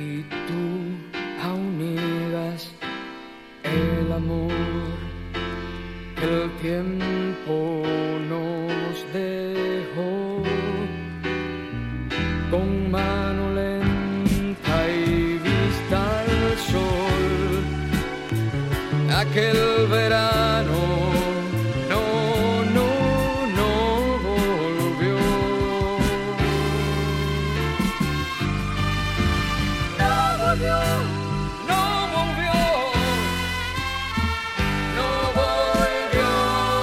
y tú aún niegas el amor que el tiempo nos dejó. Con mano lenta y vista al sol, aquel verano no volvió. No volvió, no volvió, no volvió.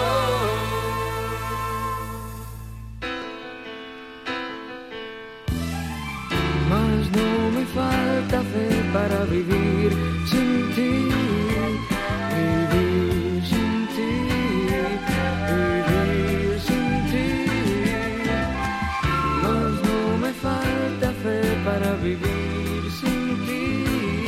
Mas no me falta fe para vivir sin ti. Vivir sin ti, vivir sin ti. Mas no me falta fe para vivir sin ti.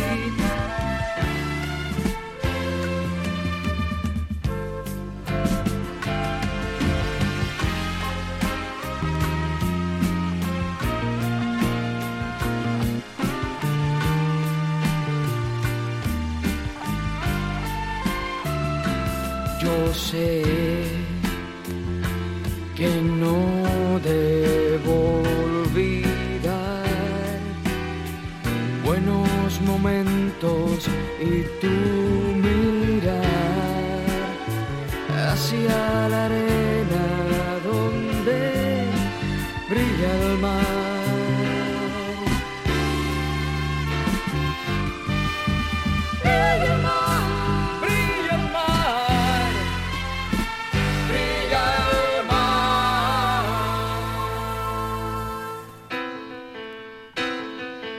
Yo sé que no debo olvidar buenos momentos y tu mirar hacia la arena.